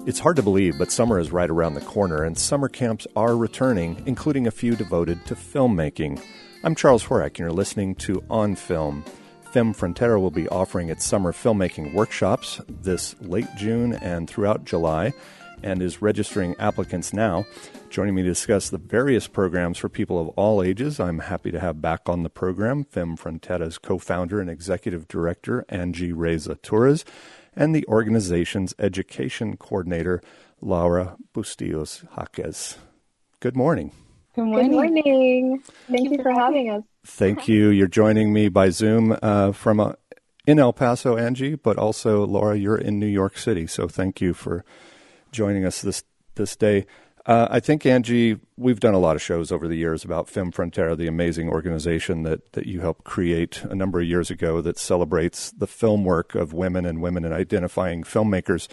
It's hard to believe, but summer is right around the corner, and summer camps are returning, including a few devoted to filmmaking. I'm Charles Horak, and you're listening to On Film. Fem Frontera will be offering its summer filmmaking workshops this late June and throughout July, and is registering applicants now. Joining me to discuss the various programs for people of all ages, I'm happy to have back on the program Fem Frontera's co-founder and executive director, Angie Reza Torres, and the organization's education coordinator, Laura Bustillos Jaquez. Good morning. Good morning. Good morning. Thank you for having us. Thank you. You're joining me by Zoom from in El Paso, Angie, but also, Laura, you're in New York City, so thank you for joining us this day. I think, Angie, we've done a lot of shows over the years about Fem Frontera, the amazing organization that you helped create a number of years ago that celebrates the film work of women and identifying filmmakers.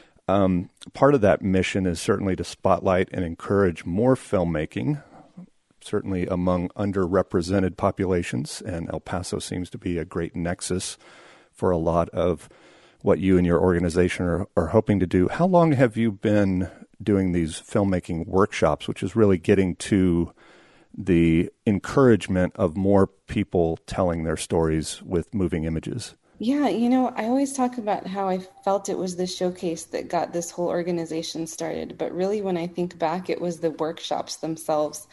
Part of that mission is certainly to spotlight and encourage more filmmaking, certainly among underrepresented populations, and El Paso seems to be a great nexus for a lot of what you and your organization are hoping to do. How long have you been doing these filmmaking workshops, which is really getting to the encouragement of more people telling their stories with moving images? Yeah, I always talk about how I felt it was the showcase that got this whole organization started. But really, when I think back, it was the workshops themselves.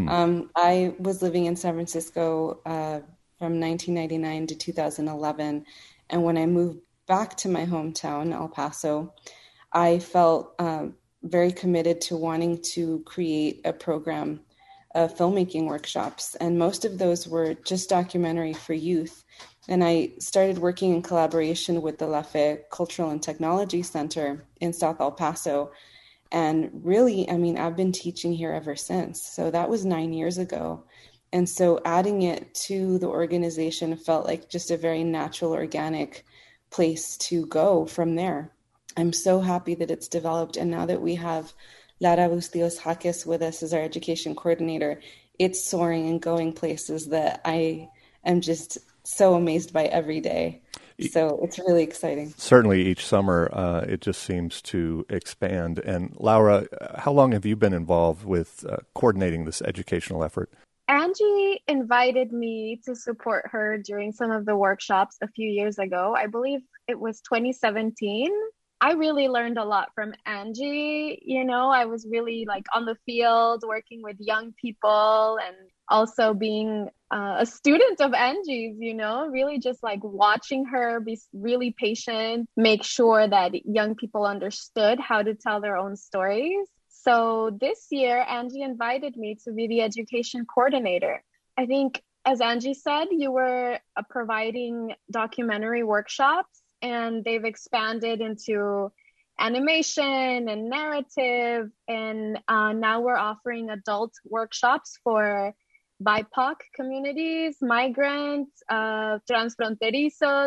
I was living in San Francisco from 1999 to 2011. And when I moved back to my hometown, El Paso, I felt very committed to wanting to create a program of filmmaking workshops. And most of those were just documentary for youth. And I started working in collaboration with the La Fe Cultural and Technology Center in South El Paso. And really, I've been teaching here ever since. So that was 9 years ago. And so adding it to the organization felt like just a very natural, organic place to go from there. I'm so happy that it's developed. And now that we have Laura Bustillos Jaquez with us as our education coordinator, it's soaring and going places that I am just so amazed by every day. So it's really exciting. Certainly each summer, it just seems to expand. And Laura, how long have you been involved with coordinating this educational effort? Angie invited me to support her during some of the workshops a few years ago. I believe it was 2017. I really learned a lot from Angie. I was really on the field working with young people and also being a student of Angie's, really just watching her be really patient, make sure that young people understood how to tell their own stories. So this year, Angie invited me to be the education coordinator. I think, as Angie said, you were providing documentary workshops, and they've expanded into animation and narrative. And now we're offering adult workshops for BIPOC communities, migrants, transfronterizos,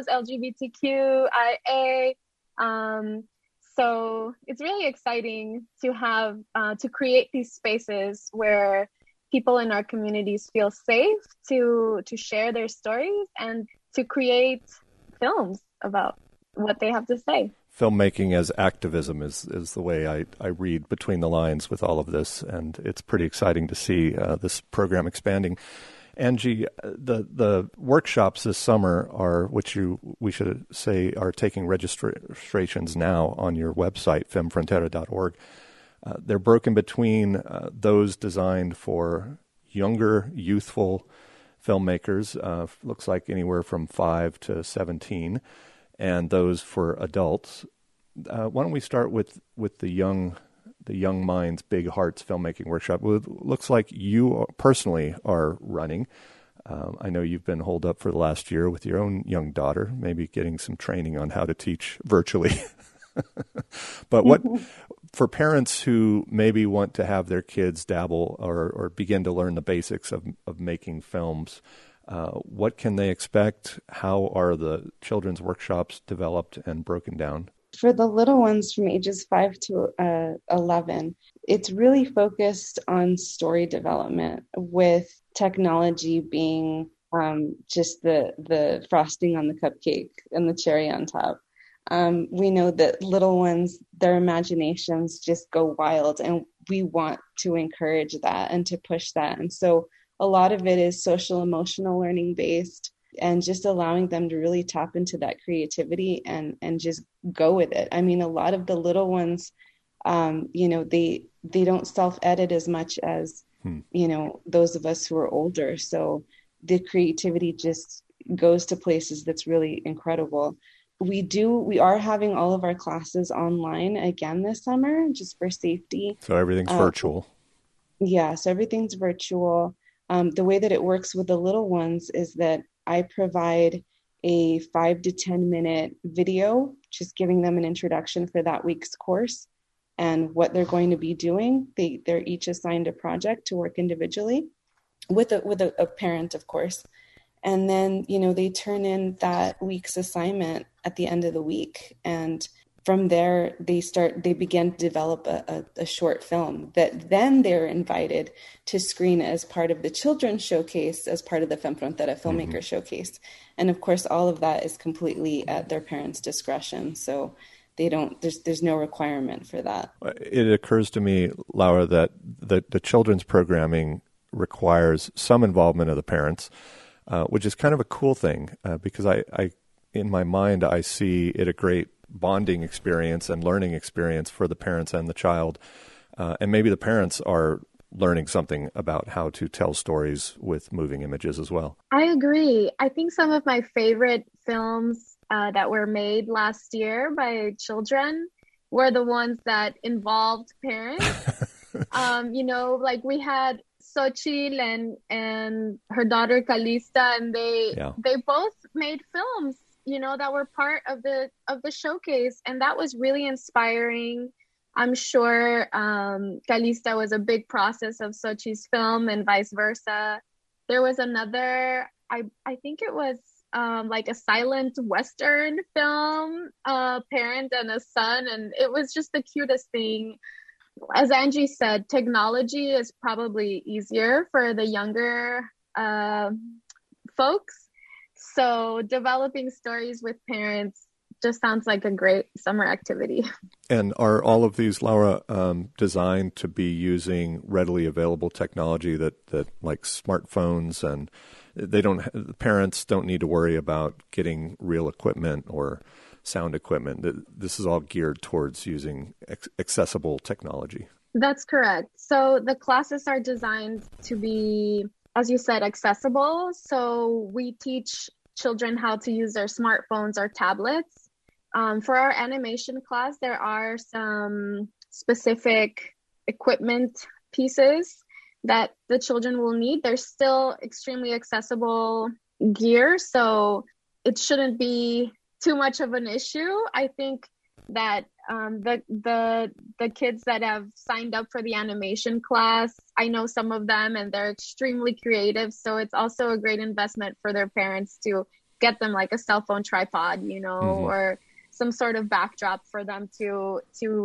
LGBTQIA. So it's really exciting to have to create these spaces where people in our communities feel safe to share their stories and to create films about what they have to say. Filmmaking as activism is the way I read between the lines with all of this, and it's pretty exciting to see this program expanding. Angie, the workshops this summer we should say are taking registrations now on your website, femfrontera.org. They're broken between those designed for younger, youthful filmmakers, looks like anywhere from 5 to 17, and those for adults. Why don't we start with the Young Minds, Big Hearts filmmaking workshop? Well, it looks like you personally are running. I know you've been holed up for the last year with your own young daughter, maybe getting some training on how to teach virtually. But what for parents who maybe want to have their kids dabble or begin to learn the basics of making films, what can they expect? How are the children's workshops developed and broken down? For the little ones from ages 5 to 11, it's really focused on story development, with technology being just the frosting on the cupcake and the cherry on top. We know that little ones, their imaginations just go wild, and we want to encourage that and to push that. And so a lot of it is social emotional learning based, and just allowing them to really tap into that creativity and just go with it. I mean, a lot of the little ones, they don't self-edit as much as, those of us who are older. So the creativity just goes to places that's really incredible. We are having all of our classes online again this summer, just for safety. So everything's virtual. Yeah, so everything's virtual. The way that it works with the little ones is that I provide a 5 to 10 minute video, just giving them an introduction for that week's course and what they're going to be doing. They're each assigned a project to work individually with a parent, of course. And then, they turn in that week's assignment at the end of the week. And from there, they begin to develop a short film that then they're invited to screen as part of the children's showcase, as part of the Femme Frontera filmmaker showcase. And of course, all of that is completely at their parents' discretion. So there's no requirement for that. It occurs to me, Laura, that the children's programming requires some involvement of the parents, which is kind of a cool thing, because I in my mind, I see it a great bonding experience and learning experience for the parents and the child. And maybe the parents are learning something about how to tell stories with moving images as well. I agree. I think some of my favorite films that were made last year by children were the ones that involved parents. Like we had Xochitl and her daughter Calista, and they both made films, that were part of the showcase, and that was really inspiring. I'm sure Calista was a big process of Xochitl's film, and vice versa. There was another, I think it was like a silent Western film, a parent and a son, and it was just the cutest thing. As Angie said, technology is probably easier for the younger folks. So developing stories with parents just sounds like a great summer activity. And are all of these, Laura, designed to be using readily available technology that like smartphones, and the parents don't need to worry about getting real equipment or sound equipment? This is all geared towards using accessible technology. That's correct. So the classes are designed to be, as you said, accessible. So we teach children how to use their smartphones or tablets. For our animation class, there are some specific equipment pieces that the children will need. There's still extremely accessible gear, so it shouldn't be too much of an issue. I think that the kids that have signed up for the animation class, I know some of them, and they're extremely creative. So it's also a great investment for their parents to get them like a cell phone tripod, or some sort of backdrop for them to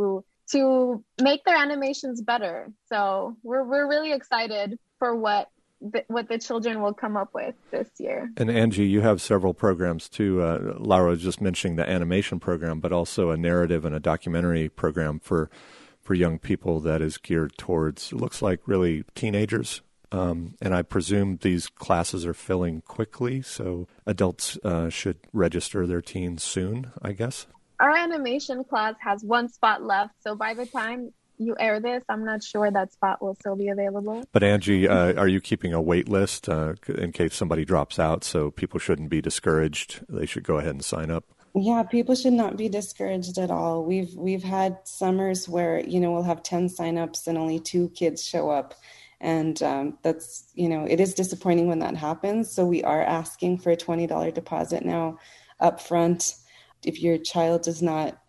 make their animations better. So we're really excited for what the children will come up with this year. And Angie, you have several programs too. Laura was just mentioning the animation program, but also a narrative and a documentary program for young people that is geared towards, it looks like, really teenagers. And I presume these classes are filling quickly, so adults should register their teens soon, I guess. Our animation class has one spot left, so by the time you air this, I'm not sure that spot will still be available. But Angie, are you keeping a wait list in case somebody drops out, so people shouldn't be discouraged? They should go ahead and sign up. Yeah, people should not be discouraged at all. We've had summers where, we'll have 10 signups and only 2 kids show up. And that's, it is disappointing when that happens. So we are asking for a $20 deposit now up front. If your child does not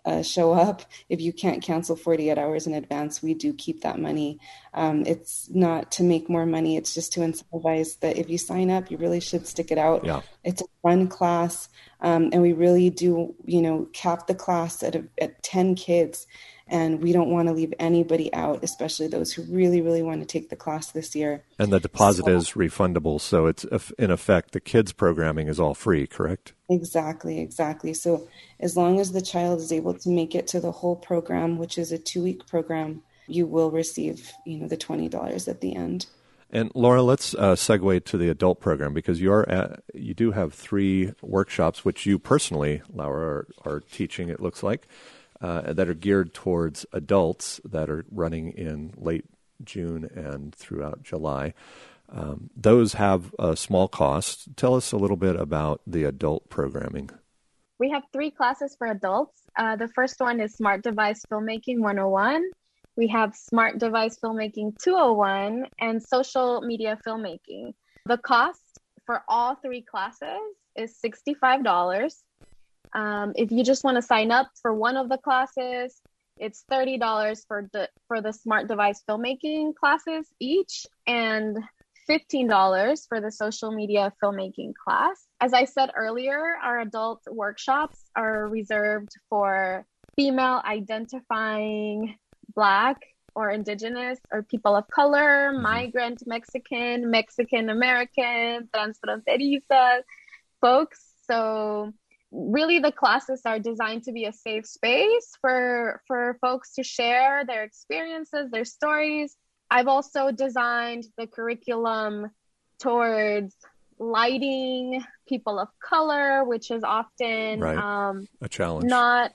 show up. If you can't cancel 48 hours in advance, we do keep that money. It's not to make more money. It's just to incentivize that if you sign up, you really should stick it out. Yeah. It's a fun class. And we really do, cap the class at 10 kids. And we don't want to leave anybody out, especially those who really, really want to take the class this year. And the deposit is refundable. So it's, in effect, the kids' programming is all free, correct? Exactly. So as long as the child is able to make it to the whole program, which is a 2-week program, you will receive, the $20 at the end. And Laura, let's segue to the adult program, because you do have 3 workshops, which you personally, Laura, are teaching, it looks like. That are geared towards adults that are running in late June and throughout July. Those have a small cost. Tell us a little bit about the adult programming. We have 3 classes for adults. The first one is Smart Device Filmmaking 101. We have Smart Device Filmmaking 201 and Social Media Filmmaking. The cost for all 3 classes is $65. If you just want to sign up for one of the classes, it's $30 for the Smart Device Filmmaking classes each, and $15 for the Social Media Filmmaking class. As I said earlier, our adult workshops are reserved for female identifying Black or Indigenous or people of color, migrant Mexican, Mexican American, transfronteriza folks. So really, the classes are designed to be a safe space for folks to share their experiences, their stories. I've also designed the curriculum towards lighting people of color, which is often a challenge.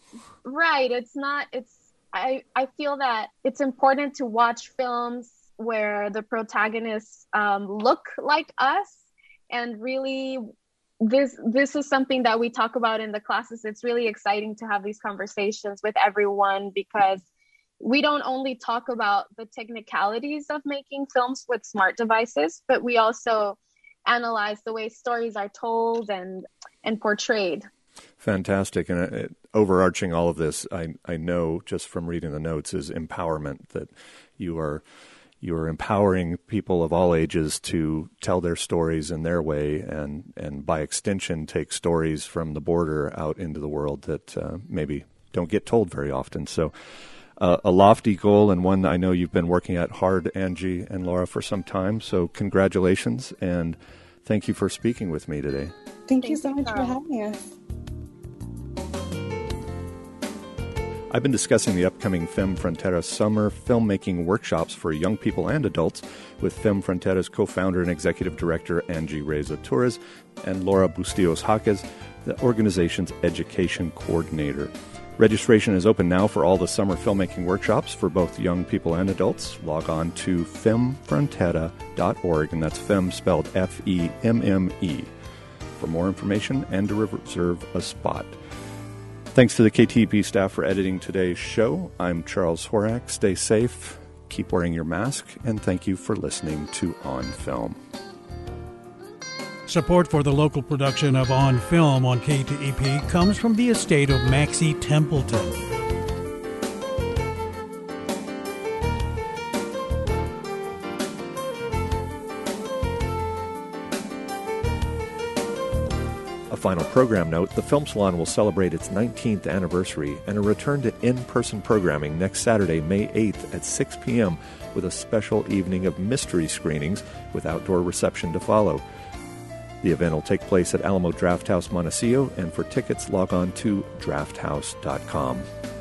I feel that it's important to watch films where the protagonists look like us, and really this is something that we talk about in the classes. It's really exciting to have these conversations with everyone, because we don't only talk about the technicalities of making films with smart devices, but we also analyze the way stories are told and portrayed. Fantastic. And overarching all of this, I know just from reading the notes, is empowerment, that you are empowering people of all ages to tell their stories in their way, and by extension take stories from the border out into the world that maybe don't get told very often. So a lofty goal, and one I know you've been working at hard, Angie and Laura, for some time. So congratulations, and thank you for speaking with me today. Thank you so much for having us. I've been discussing the upcoming Fem Frontera summer filmmaking workshops for young people and adults with Fem Frontera's co-founder and executive director Angie Reza Torres and Laura Bustillos Jaquez, the organization's education coordinator. Registration is open now for all the summer filmmaking workshops for both young people and adults. Log on to femfrontera.org, and that's Fem spelled F-E-M-M-E, for more information and to reserve a spot. Thanks to the KTEP staff for editing today's show. I'm Charles Horak. Stay safe, keep wearing your mask, and thank you for listening to On Film. Support for the local production of On Film on KTEP comes from the estate of Maxie Templeton. Final program note, the Film Salon will celebrate its 19th anniversary and a return to in-person programming next Saturday, May 8th at 6 p.m. with a special evening of mystery screenings with outdoor reception to follow. The event will take place at Alamo Drafthouse Montecillo, and for tickets, log on to drafthouse.com.